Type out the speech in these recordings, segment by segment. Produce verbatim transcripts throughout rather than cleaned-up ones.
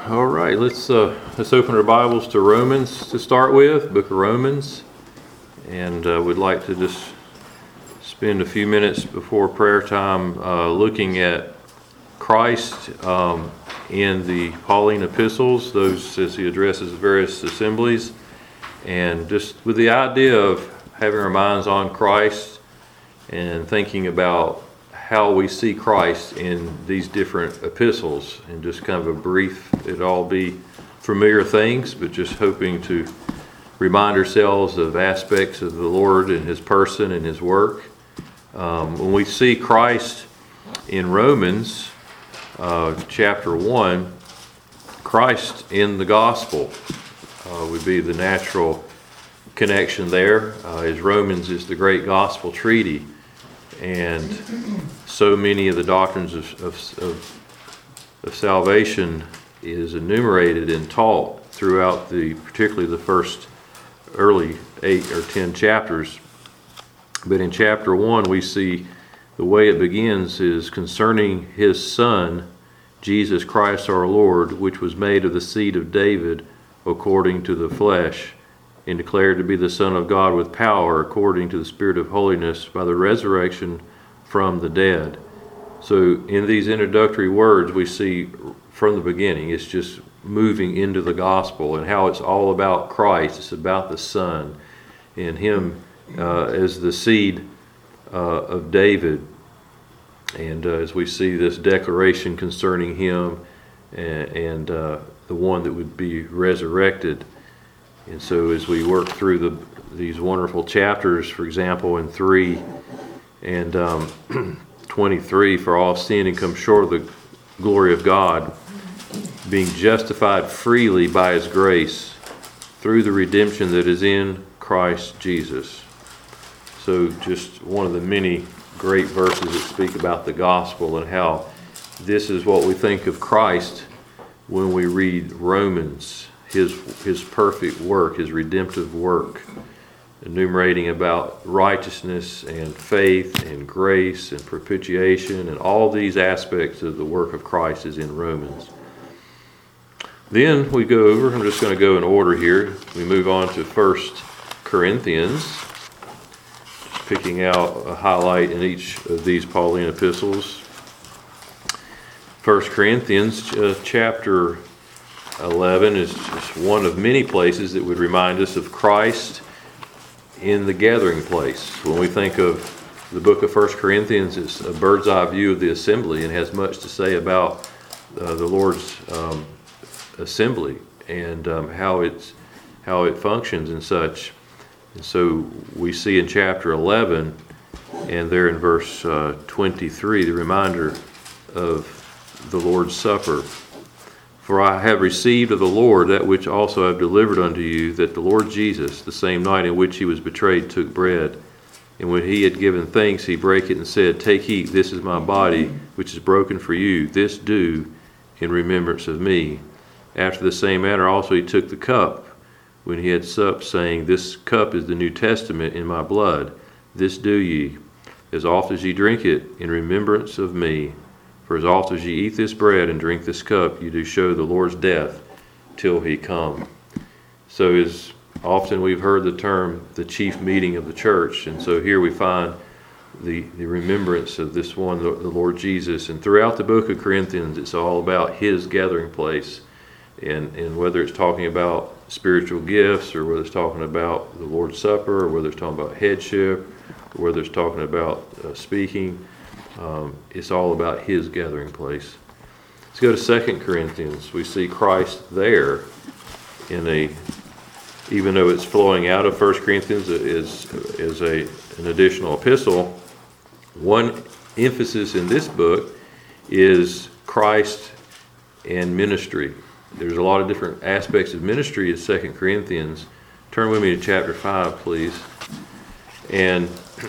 All right, let's uh, let's open our Bibles to Romans to start with, Book of Romans, and uh, we'd like to just spend a few minutes before prayer time uh, looking at Christ um, in the Pauline epistles, those as he addresses various assemblies, and just with the idea of having our minds on Christ and thinking about how we see Christ in these different epistles, and just kind of a brief, it'll all be familiar things, but just hoping to remind ourselves of aspects of the Lord and His person and His work. Um, when we see Christ in Romans uh, chapter one, Christ in the gospel uh, would be the natural connection there, uh, as Romans is the great gospel treaty. And so many of the doctrines of, of, of, of salvation is enumerated and taught throughout the, particularly the first early eight or ten chapters. But in chapter one, we see the way it begins is concerning His Son, Jesus Christ our Lord, which was made of the seed of David according to the flesh, and declared to be the Son of God with power according to the Spirit of holiness by the resurrection from the dead. So in these introductory words, we see from the beginning, it's just moving into the gospel and how it's all about Christ. It's about the Son and Him uh, as the seed uh, of David. And uh, as we see this declaration concerning Him and, and uh, the one that would be resurrected. And so as we work through the these wonderful chapters, for example, in three and um, twenty-three, for all sin and come short of the glory of God, being justified freely by His grace through the redemption that is in Christ Jesus. So just one of the many great verses that speak about the gospel and how this is what we think of Christ when we read Romans. His his perfect work, His redemptive work, enumerating about righteousness and faith and grace and propitiation, and all these aspects of the work of Christ is in Romans. Then we go over, I'm just going to go in order here. We move on to First Corinthians, just picking out a highlight in each of these Pauline epistles. First Corinthians uh, chapter eleven is just one of many places that would remind us of Christ in the gathering place. When we think of the book of First Corinthians, it's a bird's eye view of the assembly and has much to say about uh, the Lord's um, assembly and um, how it's how it functions and such. And so we see in chapter eleven and there in verse uh, twenty-three the reminder of the Lord's Supper. For I have received of the Lord that which also I have delivered unto you, that the Lord Jesus, the same night in which He was betrayed, took bread. And when He had given thanks, He brake it and said, Take, eat, this is my body, which is broken for you. This do in remembrance of me. After the same manner also He took the cup, when He had supped, saying, This cup is the New Testament in my blood. This do ye, as oft as ye drink it, in remembrance of me. For as often as ye eat this bread and drink this cup, you do show the Lord's death till He come. So as often we've heard the term, the chief meeting of the church. And so here we find the, the remembrance of this one, the, the Lord Jesus. And throughout the book of Corinthians, it's all about His gathering place. And, and whether it's talking about spiritual gifts, or whether it's talking about the Lord's Supper, or whether it's talking about headship, or whether it's talking about uh, speaking, Um, it's all about His gathering place. Let's go to Second Corinthians. We see Christ there in a, even though it's flowing out of First Corinthians is is a an additional epistle. One emphasis in this book is Christ and ministry. There's a lot of different aspects of ministry in Second Corinthians. Turn with me to chapter five, please. And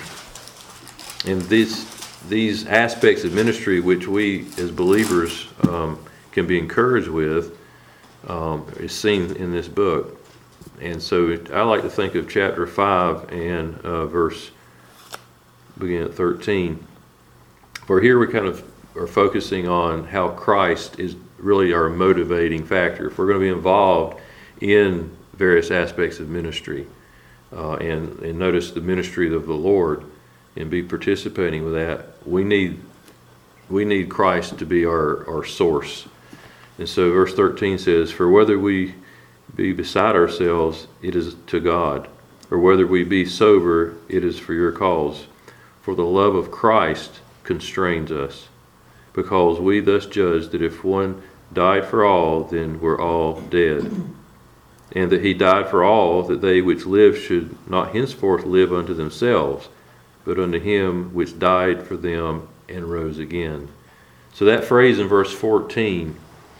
in this. These aspects of ministry which we as believers um, can be encouraged with um, is seen in this book. And so it, I like to think of chapter five and uh, verse, beginning at thirteen. For here we kind of are focusing on how Christ is really are a motivating factor. If we're going to be involved in various aspects of ministry, uh, and, and notice the ministry of the Lord, and be participating with that, we need we need Christ to be our, our source. And so verse thirteen says, "For whether we be beside ourselves, it is to God, or whether we be sober, it is for your cause. For the love of Christ constrains us, because we thus judge that if one died for all, then we're all dead. And that he died for all, that they which live should not henceforth live unto themselves, but unto him which died for them and rose again." So that phrase in verse fourteen,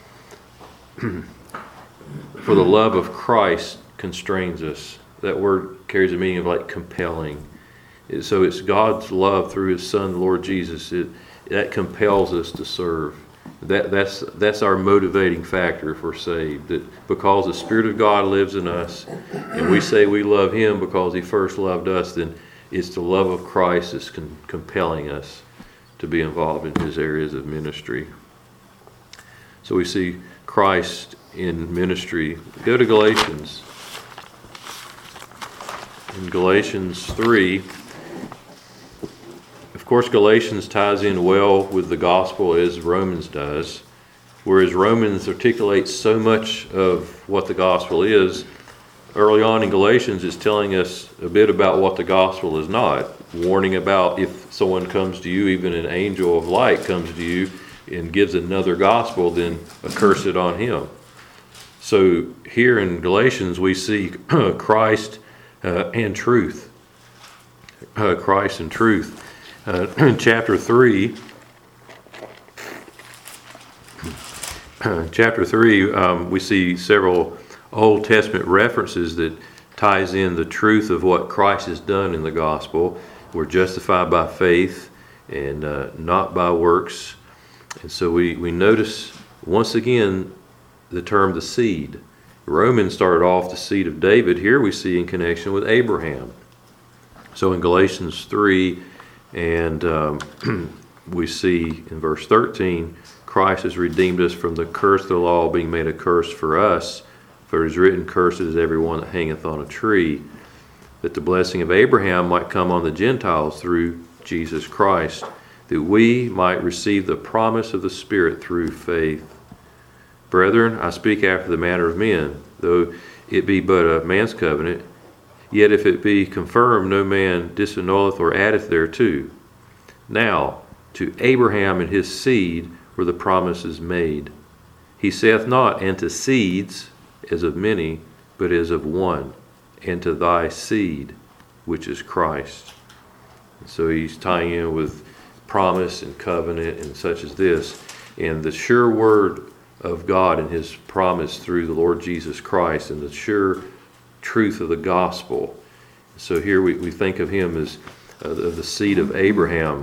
"for the love of Christ constrains us," that word carries a meaning of like compelling. So it's God's love through his Son, the Lord Jesus, it, that compels us to serve. That, that's, that's our motivating factor if we're saved. That because the Spirit of God lives in us, and we say we love him because he first loved us, then it's the love of Christ that's con- compelling us to be involved in his areas of ministry. So we see Christ in ministry. Go to Galatians. In Galatians three, of course, Galatians ties in well with the gospel as Romans does. Whereas Romans articulates so much of what the gospel is, early on in Galatians it's telling us a bit about what the gospel is not. Warning about if someone comes to you, even an angel of light comes to you and gives another gospel, then curse it on him. So here in Galatians we see Christ uh, and truth. Uh, Christ and truth. Uh, in chapter three, chapter three, um, we see several Old Testament references that ties in the truth of what Christ has done in the gospel. We're justified by faith and uh, not by works. And so we, we notice once again the term the seed. Romans started off the seed of David. Here we see in connection with Abraham. So in Galatians three, and um, we see in verse thirteen, Christ has redeemed us from the curse of the law, being made a curse for us. For it is written, "Cursed is everyone that hangeth on a tree," that the blessing of Abraham might come on the Gentiles through Jesus Christ, that we might receive the promise of the Spirit through faith. Brethren, I speak after the manner of men, though it be but a man's covenant. Yet if it be confirmed, no man disannulleth or addeth thereto. Now, to Abraham and his seed were the promises made. He saith not, and to seeds, as of many, but as of one, and to thy seed, which is Christ. So he's tying in with promise and covenant and such as this. And the sure word of God and his promise through the Lord Jesus Christ, and the sure truth of the gospel. So here we, we think of him as uh, the, the seed of Abraham.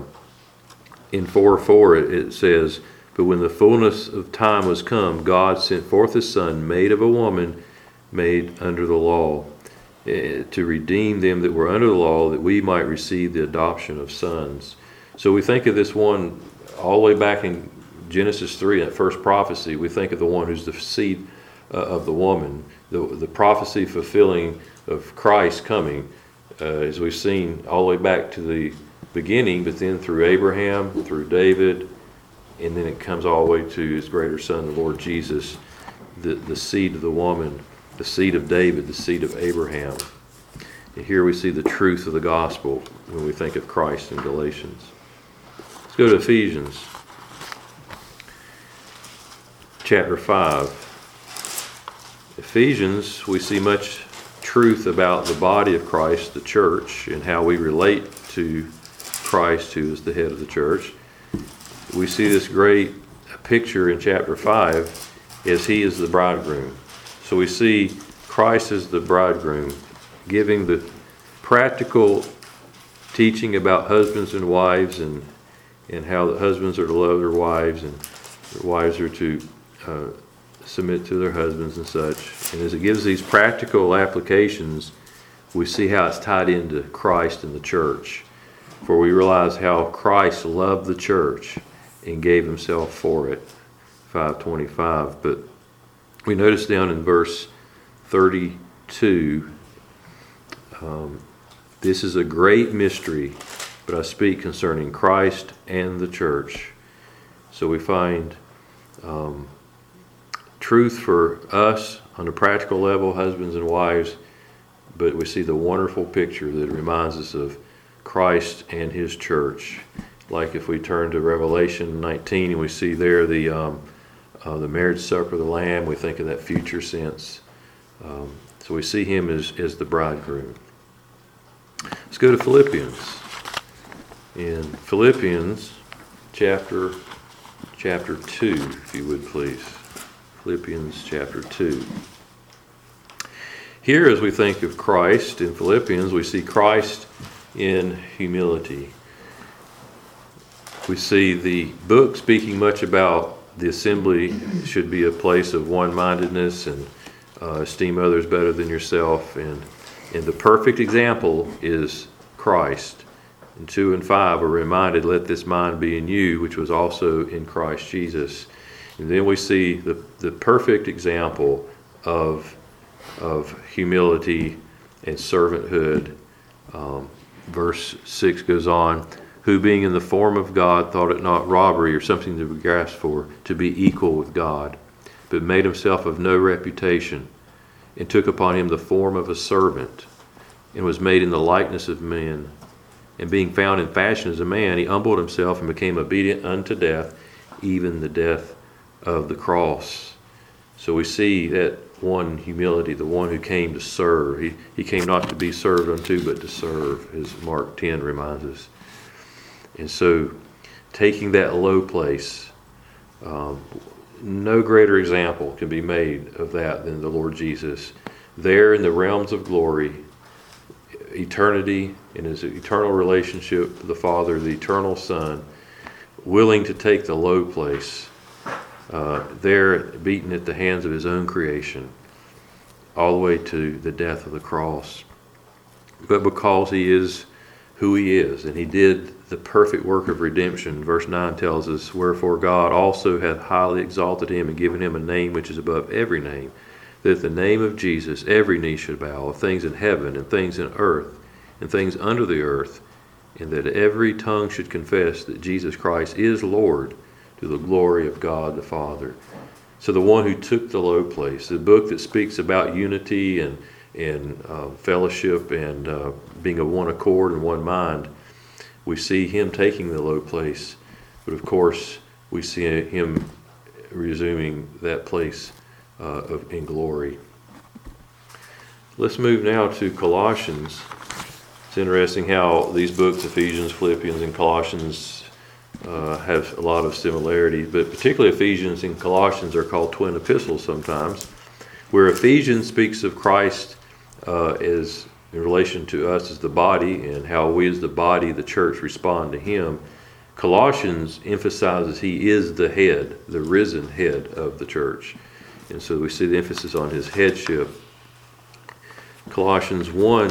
In four four it, it says, "But when the fullness of time was come, God sent forth his Son, made of a woman, made under the law, uh, to redeem them that were under the law, that we might receive the adoption of sons." So we think of this one all the way back in Genesis three, that first prophecy. We think of the one who's the seed uh, of the woman, the, the prophecy fulfilling of Christ coming, uh, as we've seen all the way back to the beginning, but then through Abraham, through David, and then it comes all the way to his greater son, the Lord Jesus, the, the seed of the woman, the seed of David, the seed of Abraham. And here we see the truth of the gospel when we think of Christ in Galatians. Let's go to Ephesians chapter five. Ephesians, we see much truth about the body of Christ, the church, and how we relate to Christ, who is the head of the church. We see this great picture in chapter five as he is the bridegroom. So we see Christ as the bridegroom, giving the practical teaching about husbands and wives, and and how the husbands are to love their wives, and their wives are to uh, submit to their husbands and such. And as it gives these practical applications, we see how it's tied into Christ and the church. For we realize how Christ loved the church and gave himself for it. five twenty-five. But we notice down in verse thirty-two, um, this is a great mystery, but I speak concerning Christ and the church. So we find um, truth for us on a practical level, husbands and wives, but we see the wonderful picture that reminds us of Christ and his church. Like if we turn to Revelation nineteen and we see there the um, uh, the marriage supper of the Lamb, we think of that future sense. Um, so we see him as, as the bridegroom. Let's go to Philippians. In Philippians chapter chapter two, if you would please. Philippians chapter two. Here, as we think of Christ in Philippians, we see Christ in humility. We see the book speaking much about the assembly should be a place of one-mindedness and uh, esteem others better than yourself. And, and the perfect example is Christ. And two and five are reminded, let this mind be in you, which was also in Christ Jesus. And then we see the, the perfect example of, of humility and servanthood. Um, verse six goes on, who being in the form of God thought it not robbery or something to be grasped for, to be equal with God, but made himself of no reputation, and took upon him the form of a servant, and was made in the likeness of men. And being found in fashion as a man, he humbled himself and became obedient unto death, even the death of the cross. So we see that one humility, the one who came to serve. He, he came not to be served unto, but to serve, as Mark ten reminds us. And so taking that low place, um, no greater example can be made of that than the Lord Jesus. There in the realms of glory, eternity, in his eternal relationship with the Father, the eternal Son, willing to take the low place, uh, there beaten at the hands of his own creation, all the way to the death of the cross. But because he is who he is, and he did the perfect work of redemption, verse nine tells us, wherefore God also hath highly exalted him and given him a name which is above every name, that at the name of Jesus every knee should bow, of things in heaven and things in earth and things under the earth, and that every tongue should confess that Jesus Christ is Lord, to the glory of God the Father. So the one who took the low place, the book that speaks about unity and, and uh, fellowship and uh, being of one accord and one mind, we see him taking the low place, but of course we see him resuming that place uh, of, in glory. Let's move now to Colossians. It's interesting how these books, Ephesians, Philippians, and Colossians, uh, have a lot of similarities, but particularly Ephesians and Colossians are called twin epistles sometimes, where Ephesians speaks of Christ uh, as in relation to us as the body and how we as the body, the church, respond to him. Colossians emphasizes he is the head, the risen head of the church. And so we see the emphasis on his headship. Colossians one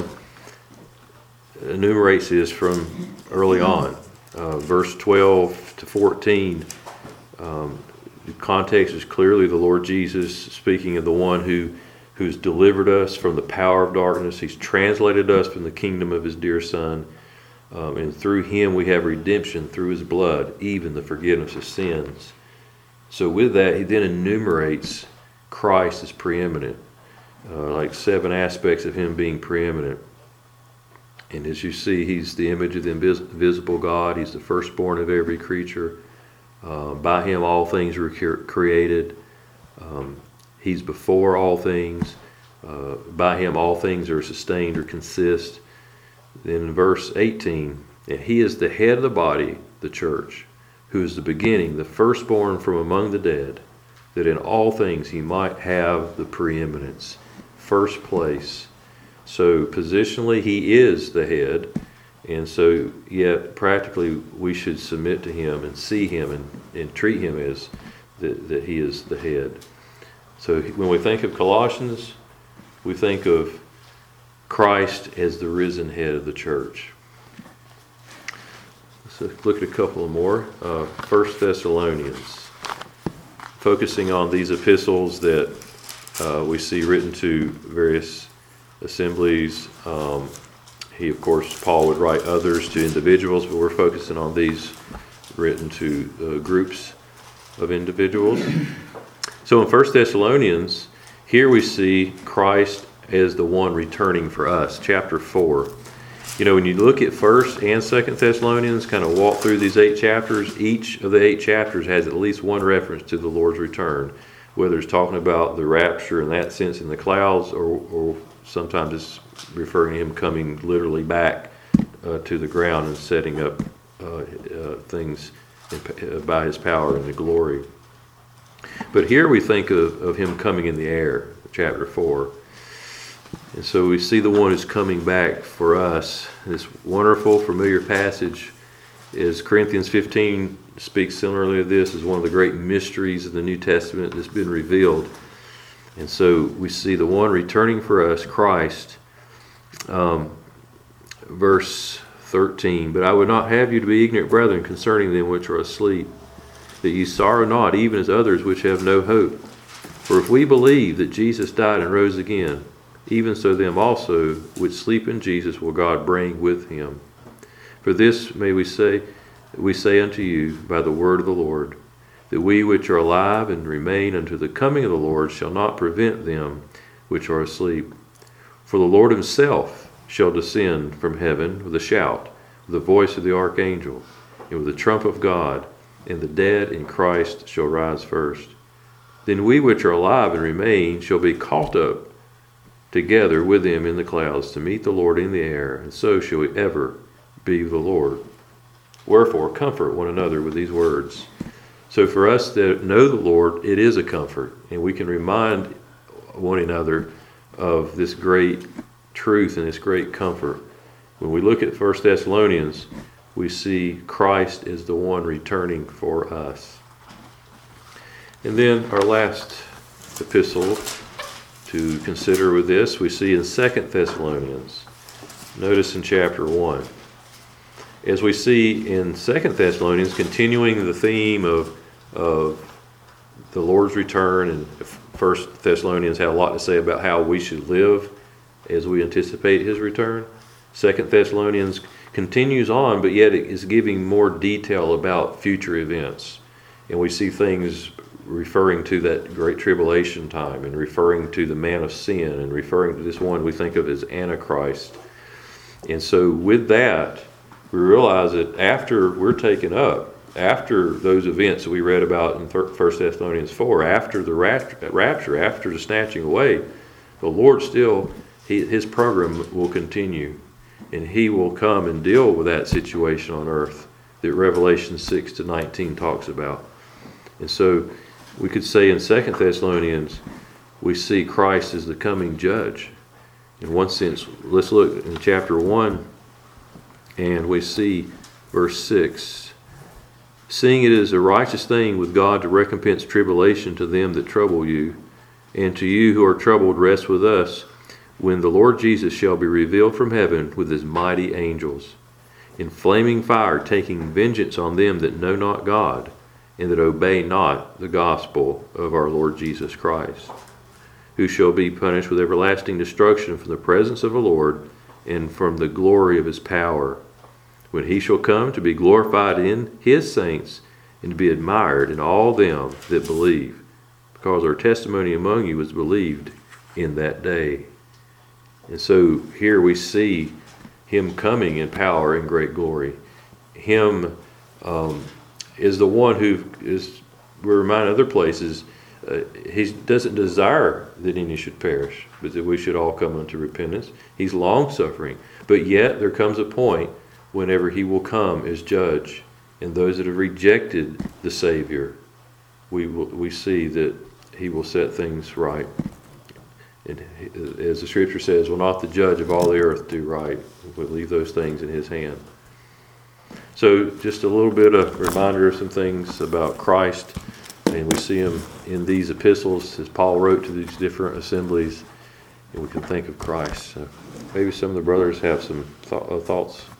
enumerates this from early on. Uh, verse twelve to fourteen, um, the context is clearly the Lord Jesus speaking of the one who who's delivered us from the power of darkness. He's translated us from the kingdom of his dear Son. Um, and through him we have redemption through his blood, even the forgiveness of sins. So with that, he then enumerates Christ as preeminent, uh, like seven aspects of him being preeminent. And as you see, he's the image of the invisible God. He's the firstborn of every creature. Uh, by him all things were created. Um, he's before all things. Uh, by him all things are sustained or consist. Then in verse eighteen, and he is the head of the body, the church, who is the beginning, the firstborn from among the dead, that in all things he might have the preeminence, first place. So positionally, he is the head, and so yet practically we should submit to him and see him and, and treat him as that, that he is the head. So when we think of Colossians, we think of Christ as the risen head of the church. Let's look at a couple more. Uh, First Thessalonians. focusing on these epistles that uh, we see written to various assemblies. Um, he, of course, Paul would write others to individuals, but we're focusing on these written to uh, groups of individuals. So in First Thessalonians, here we see Christ as the one returning for us, chapter four. You know, when you look at First and Second Thessalonians, kind of walk through these eight chapters, each of the eight chapters has at least one reference to the Lord's return, whether it's talking about the rapture in that sense in the clouds, or, or sometimes it's referring to him coming literally back uh, to the ground and setting up uh, uh, things in, uh, by his power and the glory. But here we think of, of him coming in the air, chapter four. And so we see the one who's coming back for us. This wonderful, familiar passage is Corinthians fifteen speaks similarly to this as one of the great mysteries of the New Testament that's been revealed. And so we see the one returning for us, Christ. Um, verse thirteen, but I would not have you to be ignorant, brethren, concerning them which are asleep, that ye sorrow not, even as others which have no hope. For if we believe that Jesus died and rose again, even so them also which sleep in Jesus will God bring with him. For this may we say, we say unto you by the word of the Lord, that we which are alive and remain unto the coming of the Lord shall not prevent them which are asleep. For the Lord himself shall descend from heaven with a shout, with the voice of the archangel, and with the trump of God, and the dead in Christ shall rise first. Then we which are alive and remain shall be caught up together with them in the clouds to meet the Lord in the air, and so shall we ever be with the Lord. Wherefore, comfort one another with these words. So for us that know the Lord, it is a comfort, and we can remind one another of this great truth and this great comfort. When we look at First Thessalonians, we see Christ as the one returning for us. And then our last epistle to consider with this, we see in Second Thessalonians. Notice in chapter one. As we see in Second Thessalonians, continuing the theme of, of the Lord's return, and First Thessalonians had a lot to say about how we should live as we anticipate his return. Second Thessalonians continues on, but yet it is giving more detail about future events. And we see things referring to that great tribulation time, and referring to the man of sin, and referring to this one we think of as Antichrist. And so with that, we realize that after we're taken up, after those events that we read about in First Thessalonians four, after the rapture, after the snatching away, the Lord still, he, his program will continue, and he will come and deal with that situation on earth that Revelation six to nineteen talks about. And so we could say in Second Thessalonians, we see Christ as the coming judge. In one sense, let's look in chapter one, and we see verse six. Seeing it is a righteous thing with God to recompense tribulation to them that trouble you, and to you who are troubled rest with us, when the Lord Jesus shall be revealed from heaven with his mighty angels, in flaming fire, taking vengeance on them that know not God, and that obey not the gospel of our Lord Jesus Christ, who shall be punished with everlasting destruction from the presence of the Lord and from the glory of his power, when he shall come to be glorified in his saints and to be admired in all them that believe, because our testimony among you was believed in that day. And so here we see him coming in power and great glory. Him um, is the one who is, we're reminded other places, uh, he doesn't desire that any should perish, but that we should all come unto repentance. He's long-suffering, but yet there comes a point whenever he will come as judge, and those that have rejected the Savior, we will, we see that he will set things right. And as the scripture says, will not the judge of all the earth do right? We'll leave those things in his hand. So just a little bit of reminder of some things about Christ, and we see him in these epistles as Paul wrote to these different assemblies, and we can think of Christ. So maybe some of the brothers have some th- thoughts